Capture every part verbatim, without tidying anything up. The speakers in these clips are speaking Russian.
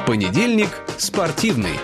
Понедельник спортивный.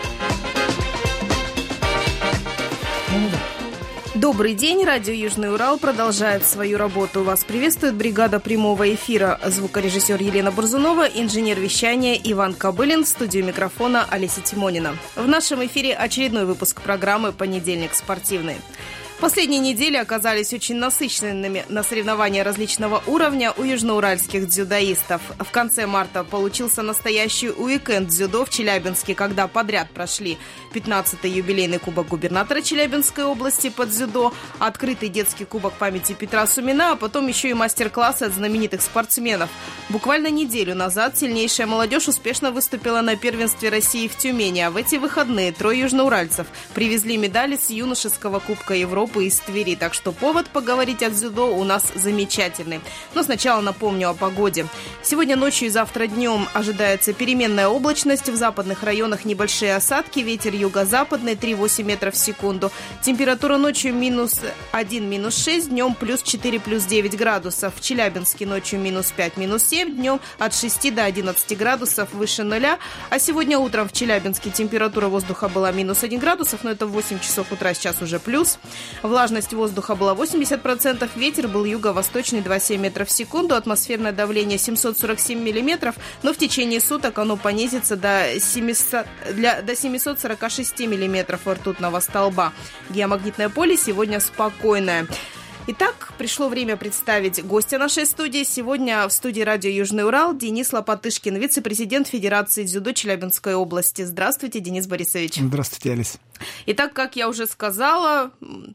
Добрый день, радио «Южный Урал» продолжает свою работу. Вас приветствует бригада прямого эфира, звукорежиссер Елена Бурзунова, инженер вещания Иван Кобылин, в студию микрофона Олеся Тимонина. В нашем эфире очередной выпуск программы «Понедельник спортивный». Последние недели оказались очень насыщенными на соревнования различного уровня у южноуральских дзюдоистов. В конце марта получился настоящий уикенд дзюдо в Челябинске, когда подряд прошли пятнадцатый юбилейный кубок губернатора Челябинской области по дзюдо, открытый детский кубок памяти Петра Сумина, а потом еще и мастер-классы от знаменитых спортсменов. Буквально неделю назад сильнейшая молодежь успешно выступила на первенстве России в Тюмени, а в эти выходные трое южноуральцев привезли медали с юношеского кубка Европы из Твери, так что повод поговорить о дзюдо у нас замечательный. Но сначала напомню о погоде. Сегодня ночью и завтра днем ожидается переменная облачность, в западных районах небольшие осадки, ветер юго-западный три-восемь метров в секунду. Температура ночью минус один, минус шесть, днем плюс четыре, плюс девять градусов. В Челябинске ночью минус пять, минус семь, днем от шести до одиннадцати градусов выше нуля. А сегодня утром в Челябинске температура воздуха была минус один градусов, но это в восемь часов утра, сейчас уже плюс. Влажность воздуха была восемьдесят процентов, ветер был юго-восточный два целых семь метров в секунду, атмосферное давление семьсот сорок семь миллиметров, но в течение суток оно понизится до, семисот, для, до семьсот сорок шесть миллиметров ртутного столба. Геомагнитное поле сегодня спокойное. Итак, пришло время представить гостя нашей студии. Сегодня в студии радио «Южный Урал» Денис Лопатышкин, вице-президент Федерации дзюдо Челябинской области. Здравствуйте, Денис Борисович. Здравствуйте, Алис. Итак, как я уже сказала,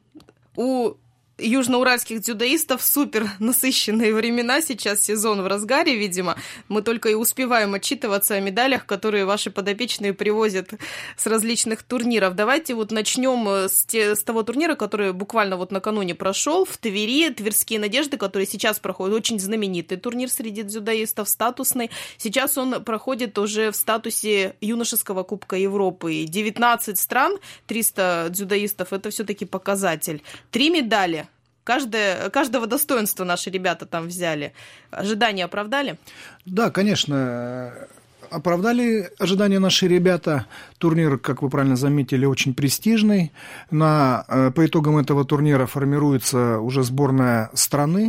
у южноуральских дзюдоистов супер насыщенные времена. Сейчас сезон в разгаре, видимо. Мы только и успеваем отчитываться о медалях, которые ваши подопечные привозят с различных турниров. Давайте вот начнем с, те, с того турнира, который буквально вот накануне прошел в Твери. Тверские надежды, которые сейчас проходят. Очень знаменитый турнир среди дзюдоистов, статусный. Сейчас он проходит уже в статусе юношеского Кубка Европы. девятнадцать стран, триста дзюдоистов, это все-таки показатель. Три медали. Каждое, каждого достоинства наши ребята там взяли. Ожидания оправдали? Да, конечно, оправдали ожидания наши ребята. Турнир, как вы правильно заметили, очень престижный. На, по итогам этого турнира формируется уже сборная страны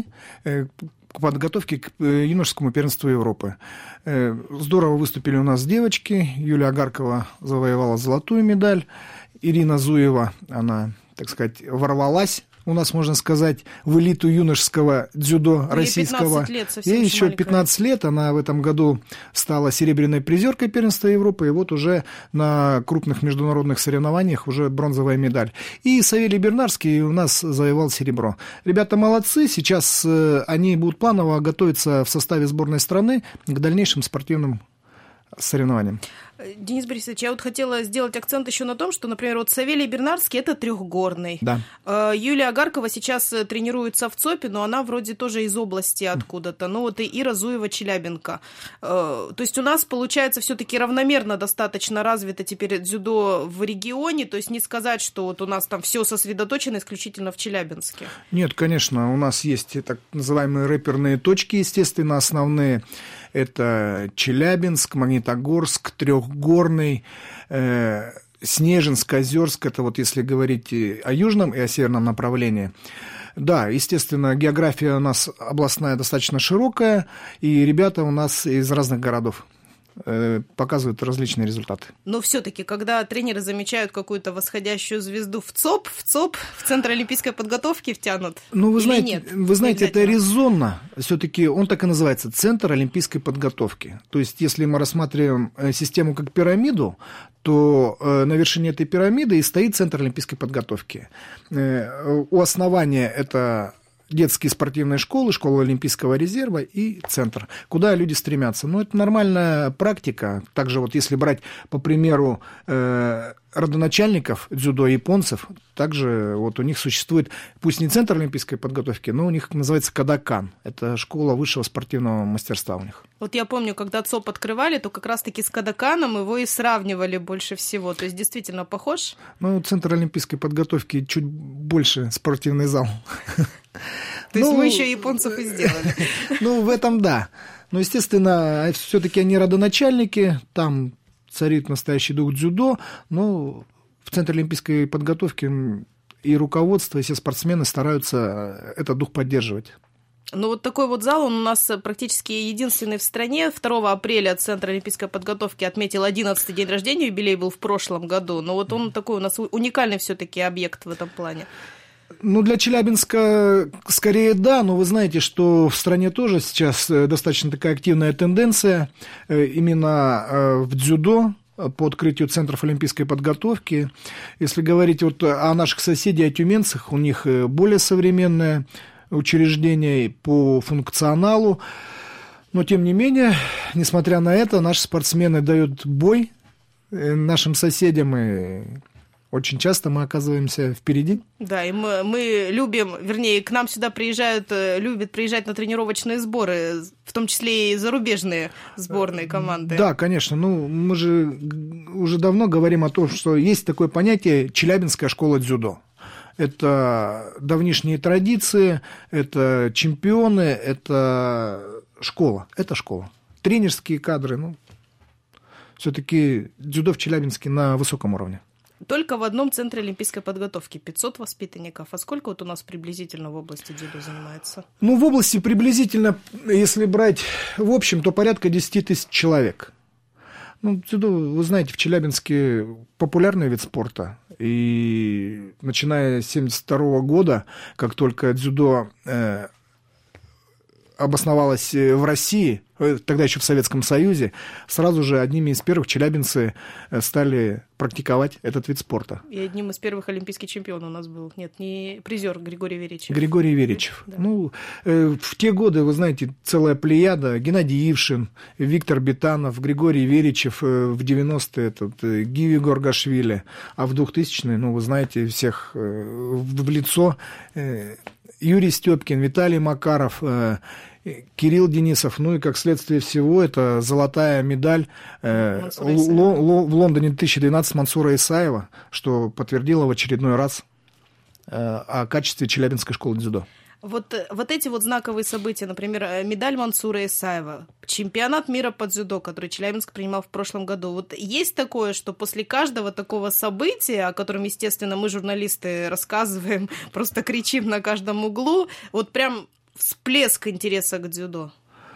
к подготовке к юношескому первенству Европы. Здорово выступили у нас девочки. Юлия Агаркова завоевала золотую медаль. Ирина Зуева, она, так сказать, ворвалась, у нас, можно сказать, в элиту юношеского дзюдо ей российского. пятнадцать лет, совсем ей еще маленькая. пятнадцать лет, она в этом году стала серебряной призеркой первенства Европы, и вот уже на крупных международных соревнованиях уже бронзовая медаль. И Савелий Бернарский у нас завоевал серебро. Ребята молодцы, сейчас они будут планово готовиться в составе сборной страны к дальнейшим спортивным соревнованиям. Денис Борисович, я вот хотела сделать акцент еще на том, что, например, вот Савелий Бернарский – это трехгорный. Да. Юлия Агаркова сейчас тренируется в ЦОПе, но она вроде тоже из области откуда-то. Ну вот и Ира Зуева, Челябинка. То есть у нас, получается, все-таки равномерно достаточно развито теперь дзюдо в регионе, то есть не сказать, что вот у нас там все сосредоточено исключительно в Челябинске. Нет, конечно, у нас есть так называемые рэперные точки, естественно, основные. Это Челябинск, Магнитогорск, Трехгорный, э, Снежинск, Озерск. Это вот если говорить о южном и о северном направлении. Да, естественно, география у нас областная достаточно широкая, и ребята у нас из разных городов показывают различные результаты. Но все-таки, когда тренеры замечают какую-то восходящую звезду в ЦОП, в ЦОП, в Центр олимпийской подготовки втянут, ну, вы или знаете, нет? Вы знаете, это резонно. Все-таки он так и называется, Центр олимпийской подготовки. То есть, если мы рассматриваем систему как пирамиду, то на вершине этой пирамиды и стоит Центр олимпийской подготовки. У основания это детские спортивные школы, школа Олимпийского резерва и центр, куда люди стремятся. Ну, это нормальная практика. Также вот если брать, по примеру, э, родоначальников дзюдо японцев, также вот у них существует, пусть не центр олимпийской подготовки, но у них называется Кодакан. Это школа высшего спортивного мастерства у них. Вот я помню, когда ЦОП открывали, то как раз-таки с Кодаканом его и сравнивали больше всего. То есть действительно похож? Ну, центр олимпийской подготовки чуть больше спортивный зал. То есть мы еще японцев и сделали. Ну, в этом да. Но, естественно, все-таки они родоначальники, там царит настоящий дух дзюдо, но в Центре олимпийской подготовки и руководство, и все спортсмены стараются этот дух поддерживать. Ну, вот такой вот зал, он у нас практически единственный в стране. второго апреля Центр олимпийской подготовки отметил одиннадцатый день рождения, юбилей был в прошлом году. Но вот он такой у нас уникальный все-таки объект в этом плане. Ну, для Челябинска скорее да, но вы знаете, что в стране тоже сейчас достаточно такая активная тенденция именно в дзюдо по открытию центров олимпийской подготовки. Если говорить вот о наших соседях, о тюменцах, у них более современное учреждения по функционалу, но тем не менее, несмотря на это, наши спортсмены дают бой нашим соседям, и очень часто мы оказываемся впереди. Да, и мы, мы любим, вернее, к нам сюда приезжают, любят приезжать на тренировочные сборы, в том числе и зарубежные сборные команды. Да, конечно, ну мы же уже давно говорим о том, что есть такое понятие «Челябинская школа дзюдо». Это давнишние традиции, это чемпионы, это школа, это школа. Тренерские кадры, ну, все-таки дзюдо в Челябинске на высоком уровне. Только в одном центре олимпийской подготовки пятьсот воспитанников. А сколько вот у нас приблизительно в области дзюдо занимается? Ну, в области приблизительно, если брать в общем, то порядка десять тысяч человек. Ну, дзюдо, вы знаете, в Челябинске популярный вид спорта. И начиная с семьдесят второго года, как только дзюдо э, обосновалось в России, тогда еще в Советском Союзе, сразу же одними из первых челябинцы стали практиковать этот вид спорта. И одним из первых олимпийский чемпион у нас был. Нет, не призер Григорий Веричев. Григорий Веричев. Да. Ну, э, в те годы, вы знаете, целая плеяда. Геннадий Ившин, Виктор Бетанов, Григорий Веричев, э, в девяностые этот, э, Гиви Горгашвили, а в двухтысячные, ну, вы знаете, всех э, в, в лицо э, Юрий Степкин, Виталий Макаров, э, Кирилл Денисов, ну и как следствие всего, это золотая медаль э, л- л- в Лондоне две тысячи двенадцатом Мансура Исаева, что подтвердило в очередной раз э, о качестве Челябинской школы дзюдо. Вот, вот эти вот знаковые события, например, медаль Мансура Исаева, чемпионат мира по дзюдо, который Челябинск принимал в прошлом году. Вот есть такое, что после каждого такого события, о котором, естественно, мы, журналисты, рассказываем, просто кричим на каждом углу, вот прям всплеск интереса к дзюдо?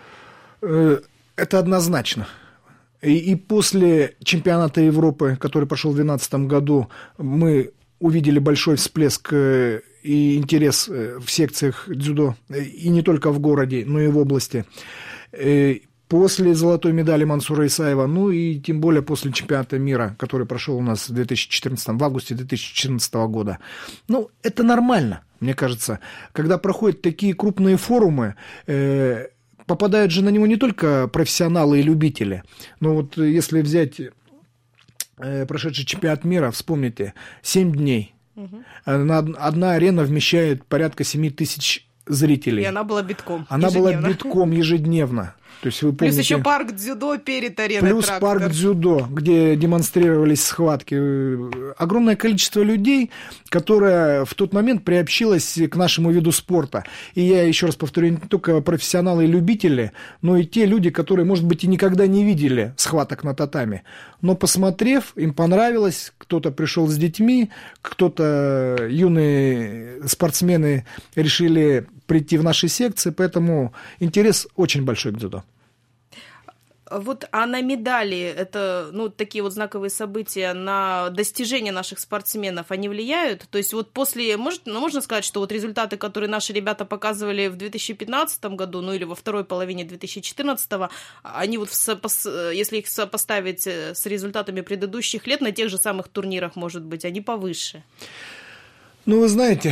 Это однозначно. И, и после чемпионата Европы, который прошел в две тысячи двенадцатом году, мы увидели большой всплеск и интерес в секциях дзюдо, и не только в городе, но и в области. После золотой медали Мансура Исаева, ну и тем более после чемпионата мира, который прошел у нас в две тысячи четырнадцатом, в августе две тысячи четырнадцатого года. Ну, это нормально, мне кажется. Когда проходят такие крупные форумы, э, попадают же на него не только профессионалы и любители. Но вот если взять э, прошедший чемпионат мира, вспомните, семь дней. Угу. Одна арена вмещает порядка семь тысяч зрителей. И она была битком. Она ежедневно. была битком ежедневно. То есть вы помните, плюс еще парк дзюдо перед ареной. Плюс трактор. Парк дзюдо, где демонстрировались схватки. Огромное количество людей, которое в тот момент приобщилось к нашему виду спорта. И я еще раз повторю, не только профессионалы и любители, но и те люди, которые, может быть, и никогда не видели схваток на татами. Но посмотрев, им понравилось, кто-то пришел с детьми, кто-то, юные спортсмены, решили прийти в наши секции, поэтому интерес очень большой к дзюдо. Вот, а на медали, это, ну, такие вот знаковые события, на достижения наших спортсменов, они влияют? То есть вот после, может, ну, можно сказать, что вот результаты, которые наши ребята показывали в две тысячи пятнадцатом году, ну, или во второй половине две тысячи четырнадцатого, они вот, если их сопоставить с результатами предыдущих лет, на тех же самых турнирах, может быть, они повыше? Ну, вы знаете...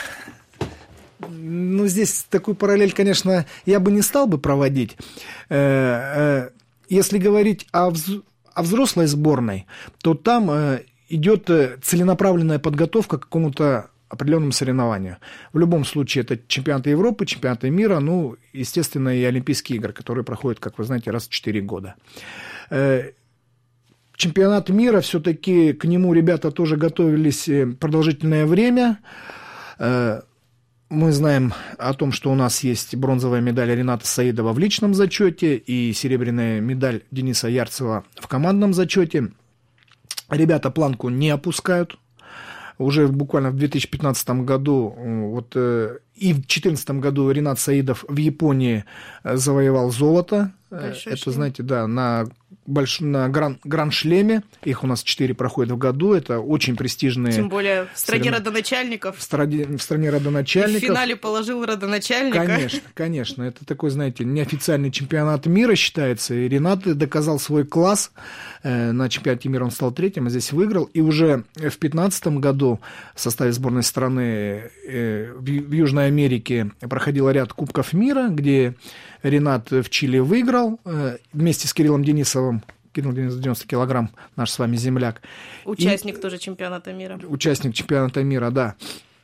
Ну, здесь такую параллель, конечно, я бы не стал бы проводить. Если говорить о, вз... о взрослой сборной, то там идет целенаправленная подготовка к какому-то определенному соревнованию. В любом случае, это чемпионаты Европы, чемпионаты мира, ну, естественно, и Олимпийские игры, которые проходят, как вы знаете, раз в четыре года. Чемпионат мира, все-таки к нему ребята тоже готовились продолжительное время. Мы знаем о том, что у нас есть бронзовая медаль Рената Саидова в личном зачете и серебряная медаль Дениса Ярцева в командном зачете. Ребята планку не опускают. Уже буквально в две тысячи пятнадцатом году вот, и в две тысячи четырнадцатом году Ренат Саидов в Японии завоевал золото. Большой Это, шлем. знаете, да, на, больш... на гран... гран-шлеме. Их у нас четыре проходят в году. Это очень престижные... Тем более в стране сорев... родоначальников. В стране, в стране родоначальников. И в финале положил родоначальника. Конечно, конечно. Это такой, знаете, неофициальный чемпионат мира считается. И Ренат доказал свой класс. На чемпионате мира он стал третьим, а здесь выиграл. И уже в две тысячи пятнадцатом году в составе сборной страны в Южной Америке проходил ряд Кубков мира, где Ренат в Чили выиграл вместе с Кириллом Денисовым. Кирилл Денисов девяносто килограмм, наш с вами земляк. Участник и... тоже чемпионата мира. Участник чемпионата мира, да.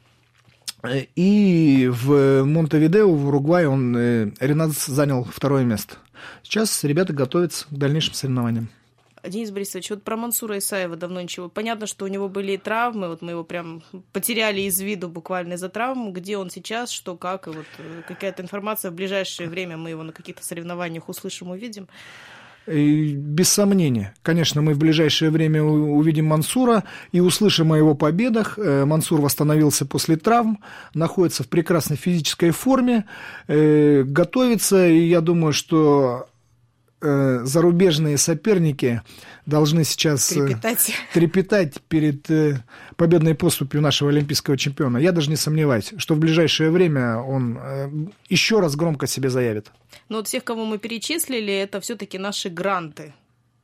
И в Монтевидео, в Уругвае, он, Ренат занял второе место. Сейчас ребята готовятся к дальнейшим соревнованиям. Денис Борисович, вот про Мансура Исаева давно ничего. Понятно, что у него были и травмы, вот мы его прям потеряли из виду буквально из-за травм. Где он сейчас, что, как, и вот какая-то информация в ближайшее время мы его на каких-то соревнованиях услышим, увидим? И без сомнения. Конечно, мы в ближайшее время увидим Мансура и услышим о его победах. Мансур восстановился после травм, находится в прекрасной физической форме, готовится, и я думаю, что зарубежные соперники должны сейчас трепетать, трепетать перед победной поступью нашего олимпийского чемпиона. Я даже не сомневаюсь, что в ближайшее время он еще раз громко себе заявит. Но вот всех, кого мы перечислили, это все-таки наши гранты.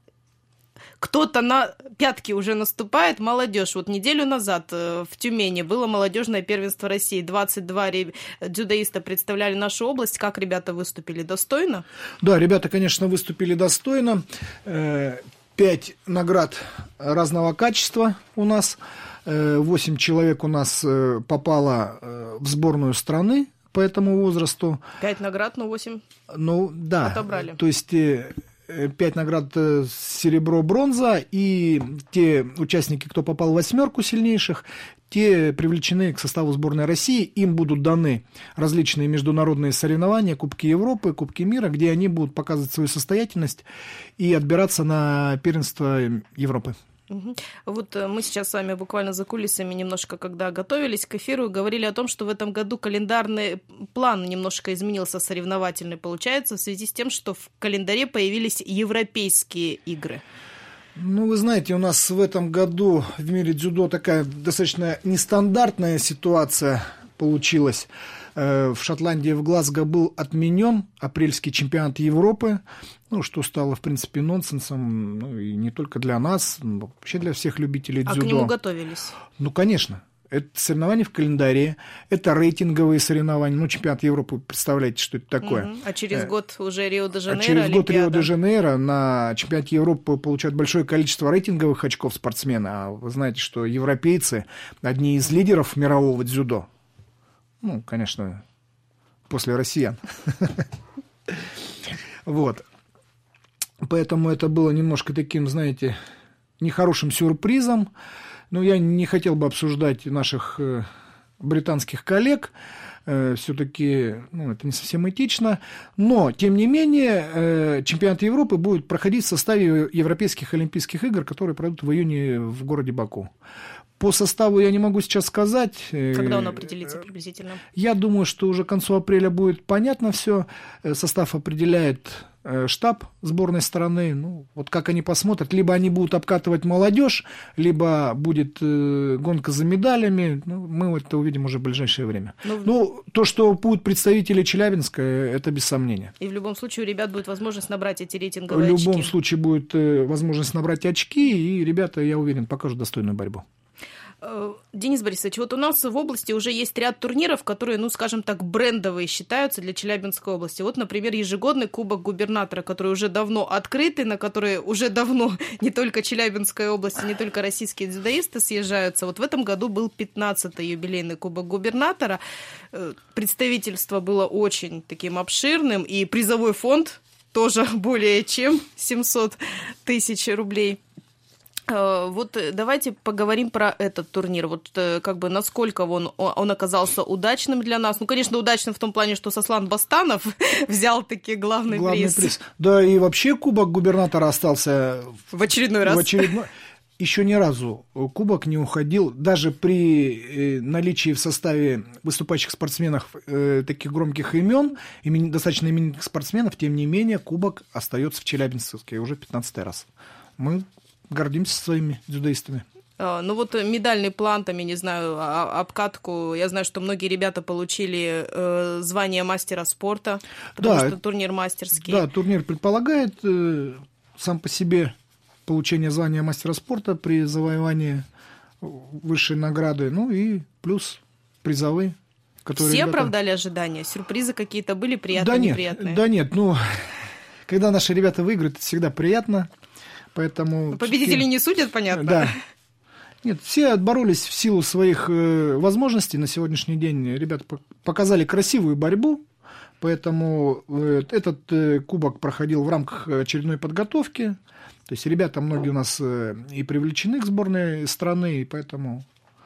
Кто-то на пятки уже наступает, молодежь. Вот неделю назад в Тюмени было молодежное первенство России. двадцать два дзюдоиста представляли нашу область. Как ребята выступили? Достойно? Да, ребята, конечно, выступили достойно. Пять наград разного качества у нас. Восемь человек у нас попало в сборную страны по этому возрасту. Пять наград, но восемь ну, да. отобрали. То есть... Пять наград серебро, бронза, и те участники, кто попал в восьмерку сильнейших, те привлечены к составу сборной России, им будут даны различные международные соревнования, Кубки Европы, Кубки мира, где они будут показывать свою состоятельность и отбираться на первенство Европы. Угу. Вот мы сейчас с вами буквально за кулисами немножко, когда готовились к эфиру, говорили о том, что в этом году календарный план немножко изменился, соревновательный получается, в связи с тем, что в календаре появились европейские игры. Ну, вы знаете, у нас в этом году в мире дзюдо такая достаточно нестандартная ситуация получилась. В Шотландии, в Глазго был отменен апрельский чемпионат Европы, ну, что стало, в принципе, нонсенсом, ну, и не только для нас, но вообще для всех любителей дзюдо. А к нему готовились? Ну, конечно. Это соревнования в календаре, это рейтинговые соревнования. Ну, чемпионат Европы, представляете, что это такое. Угу. А через год уже Рио-де-Жанейро, а через Олимпиада. год Рио-де-Жанейро на чемпионате Европы получают большое количество рейтинговых очков спортсмены. А вы знаете, что европейцы одни из лидеров мирового дзюдо. Ну, конечно, после россиян. Вот. Поэтому это было немножко таким, знаете, нехорошим сюрпризом. Но я не хотел бы обсуждать наших британских коллег. Все-таки ну, это не совсем этично. Но, тем не менее, чемпионат Европы будет проходить в составе Европейских Олимпийских игр, которые пройдут в июне в городе Баку. По составу я не могу сейчас сказать. Когда он определится приблизительно? Я думаю, что уже к концу апреля будет понятно все. Состав определяет штаб сборной страны. Ну, вот как они посмотрят. Либо они будут обкатывать молодежь, либо будет гонка за медалями. Ну, мы это увидим уже в ближайшее время. Ну, ну, то, что будут представители Челябинска, это без сомнения. И в любом случае у ребят будет возможность набрать эти рейтинговые очки. В любом очки. случае будет возможность набрать очки, и ребята, я уверен, покажут достойную борьбу. Денис Борисович, вот у нас в области уже есть ряд турниров, которые, ну, скажем так, брендовые считаются для Челябинской области. Вот, например, ежегодный Кубок губернатора, который уже давно открытый, на который уже давно не только Челябинская область, не только российские дзюдоисты съезжаются. Вот в этом году был пятнадцатый юбилейный Кубок губернатора. Представительство было очень таким обширным, и призовой фонд тоже более чем семьсот тысяч рублей. Вот давайте поговорим про этот турнир. Вот как бы насколько он, он оказался удачным для нас. Ну, конечно, удачным в том плане, что Сослан Бастанов взял таки главный, главный приз. приз. Да, и вообще Кубок губернатора остался в очередной раз. В очередной... Еще ни разу Кубок не уходил, даже при наличии в составе выступающих спортсменов э, таких громких имен, имен, достаточно именитых спортсменов, тем не менее Кубок остается в Челябинске уже пятнадцатый раз. Мы гордимся своими дзюдоистами. Ну вот медальный план, там, я не знаю, обкатку, я знаю, что многие ребята получили э, звание мастера спорта, потому да, что турнир мастерский. Да, турнир предполагает э, сам по себе получение звания мастера спорта при завоевании высшей награды, ну и плюс призовые. Все ребята... оправдали ожидания? Сюрпризы какие-то были приятные, да нет, неприятные? Да нет, ну, когда наши ребята выиграют, это всегда приятно. Поэтому победители не судят, понятно. Да. Нет, все отборолись в силу своих э, возможностей. На сегодняшний день ребята показали красивую борьбу, поэтому э, этот э, кубок проходил в рамках очередной подготовки. То есть ребята многие у нас э, и привлечены к сборной страны, и поэтому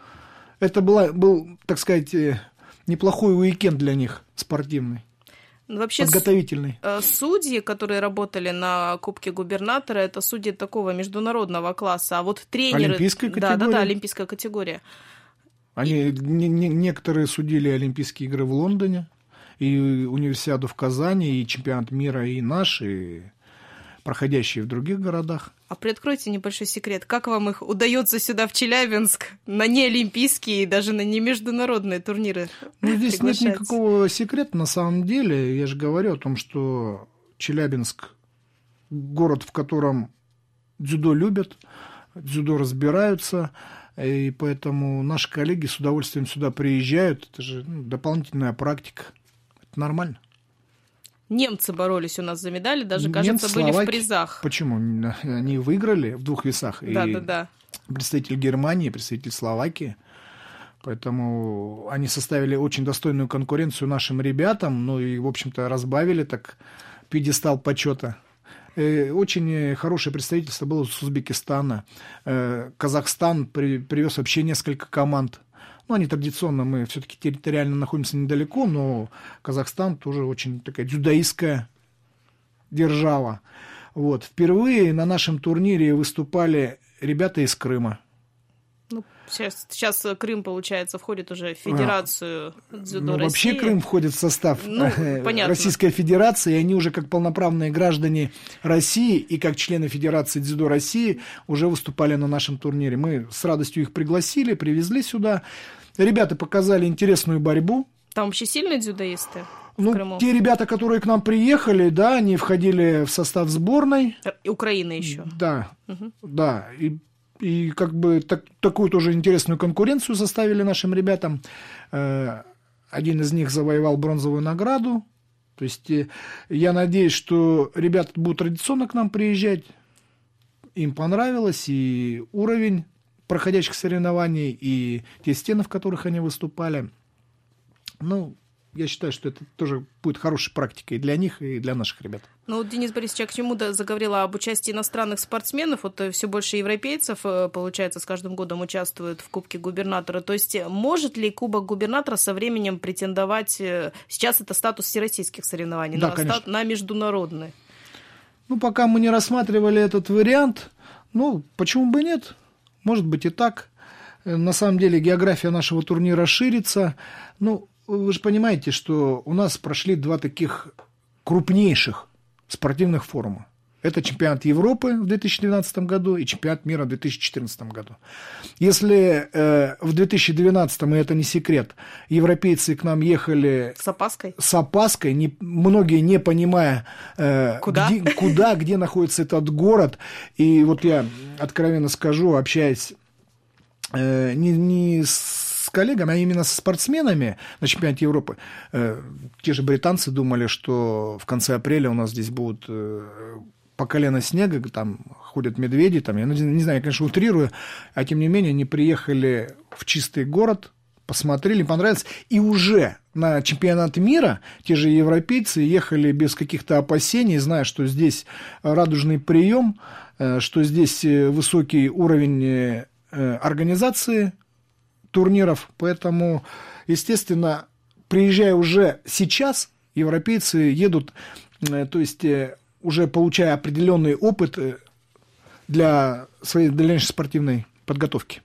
это была, был, так сказать, э, неплохой уикенд для них спортивный. Вообще подготовительный. Судьи, которые работали на Кубке губернатора, это судьи такого международного класса, а вот тренеры... Олимпийская категория? Да, да, да, олимпийская категория. Они, и... не, не, некоторые судили Олимпийские игры в Лондоне, и Универсиаду в Казани, и чемпионат мира, и наш, и проходящие в других городах. А приоткройте небольшой секрет. Как вам их удается сюда, в Челябинск, на неолимпийские и даже на немеждународные турниры Ну, здесь приглашать? Нет никакого секрета, на самом деле. Я же говорю о том, что Челябинск – город, в котором дзюдо любят, дзюдо разбираются, и поэтому наши коллеги с удовольствием сюда приезжают. Это же ну, дополнительная практика. Это нормально. Немцы боролись у нас за медали, даже, кажется, Немцы, были Словаки. В призах. Почему? Они выиграли в двух весах. Да, и да, да. Представитель Германии, представитель Словакии. Поэтому они составили очень достойную конкуренцию нашим ребятам. Ну и, в общем-то, разбавили так пьедестал почета. Очень хорошее представительство было с Узбекистана. Казахстан привез вообще несколько команд. Ну, они традиционно, мы все-таки территориально находимся недалеко, но Казахстан тоже очень такая дзюдоистская держава. Вот. Впервые на нашем турнире выступали ребята из Крыма. Ну, сейчас, сейчас Крым, получается, входит уже в Федерацию а, дзюдо ну, России. Вообще Крым входит в состав ну, Российской Федерации, и они уже как полноправные граждане России и как члены Федерации дзюдо России уже выступали на нашем турнире. Мы с радостью их пригласили, привезли сюда. Ребята показали интересную борьбу. Там вообще сильные дзюдоисты? Ну, Крыму. Те ребята, которые к нам приехали, да, они входили в состав сборной. Украины еще. Да, угу. да. И, и как бы так, такую тоже интересную конкуренцию составили нашим ребятам. Один из них завоевал бронзовую награду. То есть я надеюсь, что ребята будут традиционно к нам приезжать. Им понравилось, и уровень проходящих соревнований, и те стены, в которых они выступали. Ну, я считаю, что это тоже будет хорошей практикой для них и для наших ребят. Ну, вот Денис Борисович, я к чему заговорила об участии иностранных спортсменов. Вот все больше европейцев, получается, с каждым годом участвуют в Кубке губернатора. То есть может ли Кубок губернатора со временем претендовать... Сейчас это статус всероссийских соревнований, да, на, стат... на международный? Ну, пока мы не рассматривали этот вариант, ну, почему бы нет? Может быть и так. На самом деле география нашего турнира ширится. Ну, вы же понимаете, что у нас прошли два таких крупнейших спортивных форума. Это чемпионат Европы в две тысячи двенадцатом году и чемпионат мира в две тысячи четырнадцатом году. Если э, в две тысячи двенадцатом, и это не секрет, европейцы к нам ехали... С опаской? С опаской, не, многие не понимая, э, куда? Где, куда, где находится этот город. И вот я откровенно скажу, общаясь э, не, не с коллегами, а именно со спортсменами на чемпионате Европы, э, те же британцы думали, что в конце апреля у нас здесь будут... Э, по колено снега, там ходят медведи, там, я не, не знаю, я, конечно, утрирую, а тем не менее они приехали в чистый город, посмотрели, понравилось, и уже на чемпионат мира, те же европейцы ехали без каких-то опасений, зная, что здесь радужный прием, что здесь высокий уровень организации турниров. Поэтому, естественно, приезжая уже сейчас, европейцы едут, то есть уже получая определенный опыт для своей дальнейшей спортивной подготовки.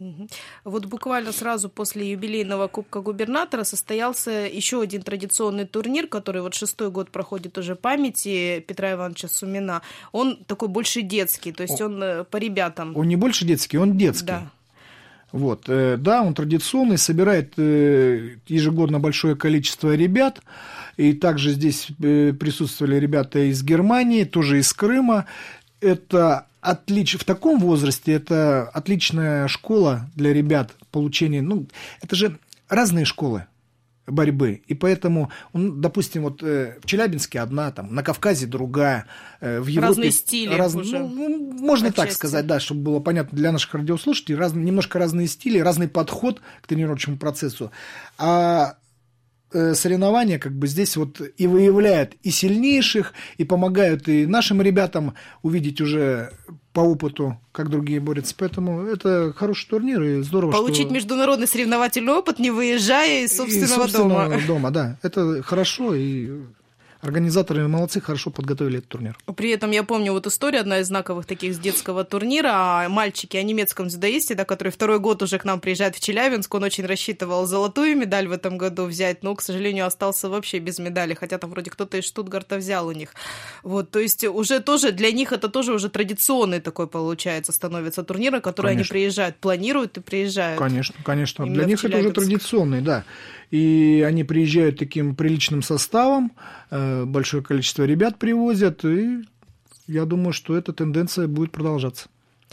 Вот буквально сразу после юбилейного Кубка губернатора состоялся еще один традиционный турнир, который вот шестой год проходит уже памяти Петра Ивановича Сумина. Он такой больше детский, то есть он по ребятам. Он не больше детский, он детский. Да. Вот, да, он традиционный, собирает ежегодно большое количество ребят. И также здесь присутствовали ребята из Германии, тоже из Крыма. Это отлич... В таком возрасте это отличная школа для ребят получения. Ну, это же разные школы борьбы. И поэтому, допустим, вот в Челябинске одна, там, на Кавказе другая, в Европе... Разные стили раз... уже. Ну, можно отчасти. Так сказать, да, чтобы было понятно для наших радиослушателей. Раз... Немножко разные стили, разный подход к тренировочному процессу. А соревнования как бы здесь вот и выявляют и сильнейших, и помогают и нашим ребятам увидеть уже по опыту, как другие борются. Поэтому это хороший турнир, и здорово, Получить что... международный соревновательный опыт, не выезжая из собственного, из собственного дома. дома. Да, это хорошо, и организаторы молодцы, хорошо подготовили этот турнир. При этом я помню вот историю, одна из знаковых таких с детского турнира, мальчики о немецком дзюдоисте, да, который второй год уже к нам приезжает в Челябинск, он очень рассчитывал золотую медаль в этом году взять, но, к сожалению, остался вообще без медали, хотя там вроде кто-то из Штутгарта взял у них. Вот, то есть уже тоже, для них это тоже уже традиционный такой, получается, становится турнир, на который конечно. Они приезжают, планируют и приезжают. Конечно, конечно, для них это уже традиционный, да. И они приезжают таким приличным составом, большое количество ребят привозят, и я думаю, что эта тенденция будет продолжаться.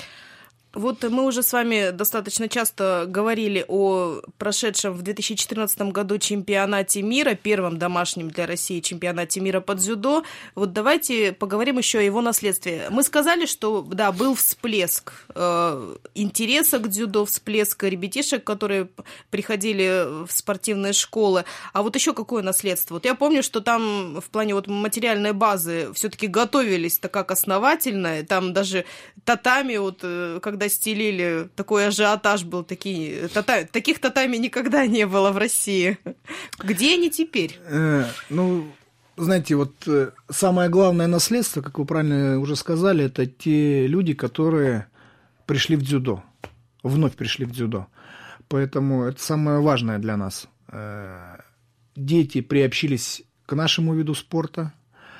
Вот мы уже с вами достаточно часто говорили о прошедшем в две тысячи четырнадцатом году чемпионате мира, первом домашнем для России чемпионате мира по дзюдо. Вот давайте поговорим еще о его наследстве. Мы сказали, что да, был всплеск э, интереса к дзюдо, всплеск ребятишек, которые приходили в спортивные школы. А вот еще какое наследство? Вот я помню, что там в плане вот материальной базы все-таки готовились-то как основательно, там даже татами, вот когда Когда стелили, такой ажиотаж был, такие, тата, таких татами никогда не было в России. Где они теперь? Э, ну, знаете, вот самое главное наследство, как вы правильно уже сказали, это те люди, которые пришли в дзюдо, вновь пришли в дзюдо. Поэтому это самое важное для нас. Э, дети приобщились к нашему виду спорта.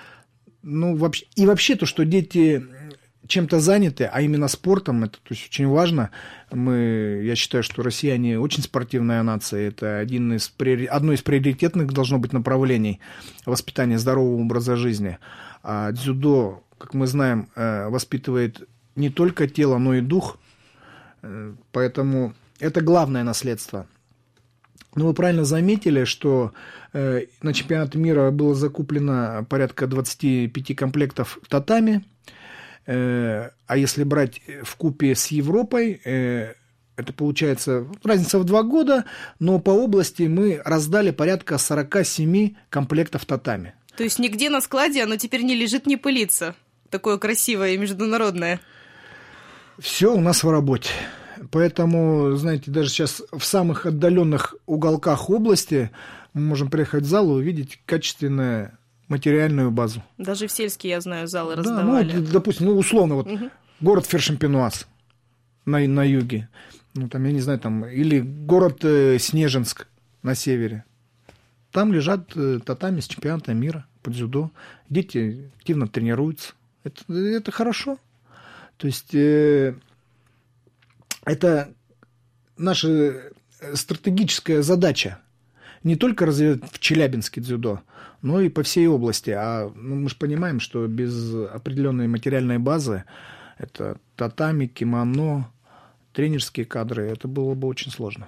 Ну, вообще, и вообще то, что дети чем-то заняты, а именно спортом, это то есть, очень важно. Мы, я считаю, что россияне очень спортивная нация. Это один из, одно из приоритетных должно быть направлений воспитания здорового образа жизни. А дзюдо, как мы знаем, воспитывает не только тело, но и дух. Поэтому это главное наследство. Но вы правильно заметили, что на чемпионате мира было закуплено порядка двадцать пять комплектов татами. А если брать вкупе с Европой, это получается разница в два года, но по области мы раздали порядка сорок семь комплектов татами. То есть нигде на складе оно теперь не лежит, не пылится. Такое красивое и международное. Все у нас в работе. Поэтому, знаете, даже сейчас в самых отдаленных уголках области мы можем приехать в зал и увидеть качественное материальную базу. Даже в сельские, я знаю, залы да, раздавали. Ну, допустим, ну, условно, вот угу. город Фершемпенуаз на, на юге, ну, там, я не знаю, там, или город э, Снежинск на севере. Там лежат э, татами с чемпионата мира по дзюдо. Дети активно тренируются. Это, это хорошо. То есть э, это наша стратегическая задача. Не только развивать в Челябинске дзюдо, но и по всей области. А ну, мы же понимаем, что без определенной материальной базы, это татами, кимоно, тренерские кадры, это было бы очень сложно.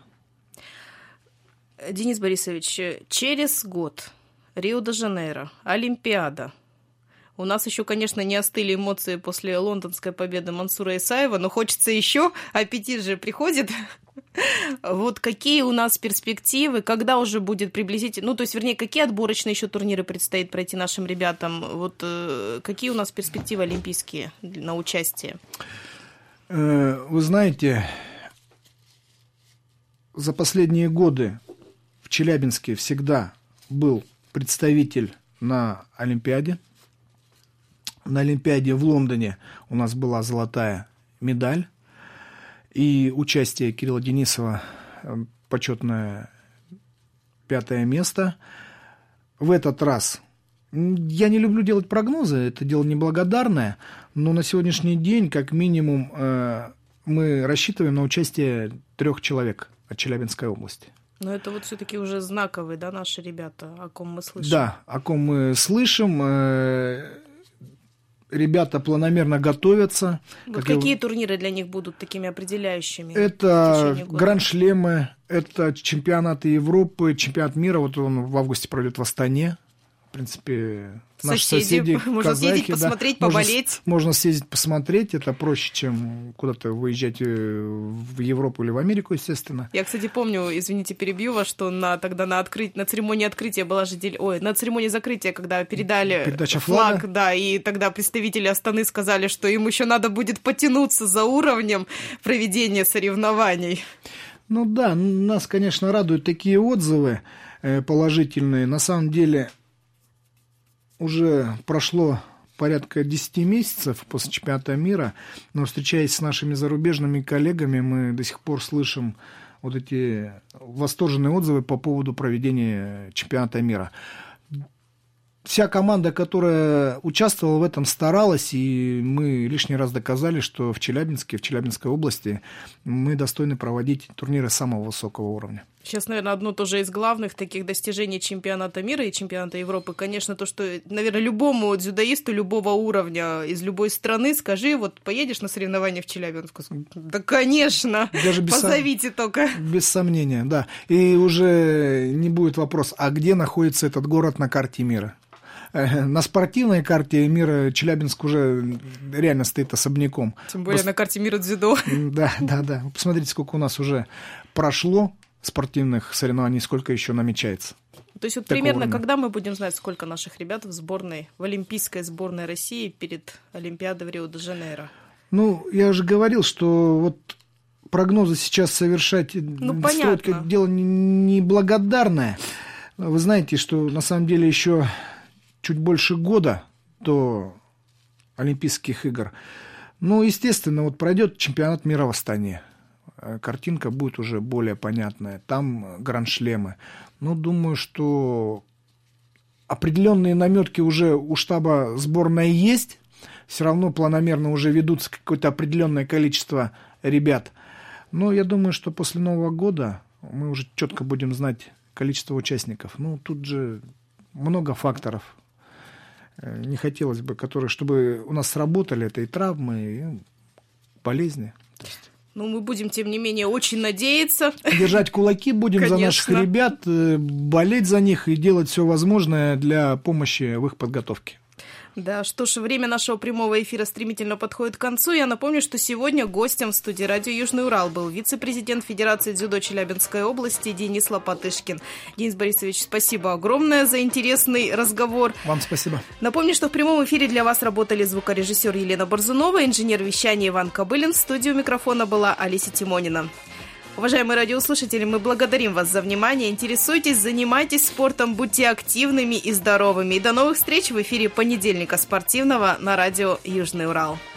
Денис Борисович, через год Рио-де-Жанейро, Олимпиада. У нас еще, конечно, не остыли эмоции после лондонской победы Мансура Исаева, но хочется еще, аппетит же приходит. Вот какие у нас перспективы, когда уже будет приблизительно, ну, то есть, вернее, какие отборочные еще турниры предстоит пройти нашим ребятам? Вот э, какие у нас перспективы олимпийские на участие? Вы знаете, за последние годы в Челябинске всегда был представитель на Олимпиаде. На Олимпиаде в Лондоне у нас была золотая медаль. И участие Кирилла Денисова почетное пятое место. В этот раз я не люблю делать прогнозы, это дело неблагодарное, но на сегодняшний день как минимум мы рассчитываем на участие трех человек от Челябинской области. Но это вот все-таки уже знаковые, да, наши ребята, о ком мы слышим? Да, о ком мы слышим. Ребята планомерно готовятся. Вот как какие я... турниры для них будут такими определяющими? Это гранд-шлемы, это чемпионаты Европы, чемпионат мира. Вот он в августе пройдет в Астане. В принципе, наши соседи, можно казахи, съездить, посмотреть, да, поболеть. Можно, можно съездить, посмотреть. Это проще, чем куда-то выезжать в Европу или в Америку, естественно. Я, кстати, помню, извините, перебью вас, что на, тогда на, открыть, на церемонии открытия была же... Дель... Ой, на церемонии закрытия, когда передали Передача флаг, флага. Да, и тогда представители Астаны сказали, что им еще надо будет потянуться за уровнем проведения соревнований. Ну да, нас, конечно, радуют такие отзывы положительные. На самом деле... Уже прошло порядка десяти месяцев после чемпионата мира, но встречаясь с нашими зарубежными коллегами, мы до сих пор слышим вот эти восторженные отзывы по поводу проведения чемпионата мира. Вся команда, которая участвовала в этом, старалась, и мы лишний раз доказали, что в Челябинске, в Челябинской области мы достойны проводить турниры самого высокого уровня. Сейчас, наверное, одно тоже из главных таких достижений чемпионата мира и чемпионата Европы, конечно, то, что, наверное, любому дзюдоисту любого уровня из любой страны скажи, вот поедешь на соревнования в Челябинск? Да, конечно, даже позовите сом... только. Без сомнения, да. И уже не будет вопрос, а где находится этот город на карте мира? На спортивной карте мира Челябинск уже реально стоит особняком. Тем более Пос... на карте мира дзюдо. Да, да, да. Посмотрите, сколько у нас уже прошло спортивных соревнований, сколько еще намечается. То есть вот примерно уровня. Когда мы будем знать, сколько наших ребят в сборной, в олимпийской сборной России перед Олимпиадой в Рио-де-Жанейро? Ну, я уже говорил, что вот прогнозы сейчас совершать ну, стоит как дело неблагодарное. Вы знаете, что на самом деле еще чуть больше года до Олимпийских игр. Ну, естественно, вот пройдет чемпионат мира в Астане. Картинка будет уже более понятная. Там гранд-шлемы. Ну, думаю, что определенные наметки уже у штаба сборной есть. Все равно планомерно уже ведутся какое-то определенное количество ребят. Но я думаю, что после Нового года мы уже четко будем знать количество участников. Ну, тут же много факторов. Не хотелось бы, которые, чтобы у нас сработали, это и травмы, и болезни. Ну, мы будем, тем не менее, очень надеяться. Держать кулаки будем Конечно. За наших ребят, болеть за них и делать все возможное для помощи в их подготовке. Да, что ж, время нашего прямого эфира стремительно подходит к концу. Я напомню, что сегодня гостем в студии радио «Южный Урал» был вице-президент Федерации дзюдо Челябинской области Денис Лопатышкин. Денис Борисович, спасибо огромное за интересный разговор. Вам спасибо. Напомню, что в прямом эфире для вас работали звукорежиссер Елена Борзунова, инженер вещания Иван Кобылин. В студии у микрофона была Олеся Тимонина. Уважаемые радиослушатели, мы благодарим вас за внимание. Интересуйтесь, занимайтесь спортом, будьте активными и здоровыми. И до новых встреч в эфире понедельника спортивного на радио «Южный Урал».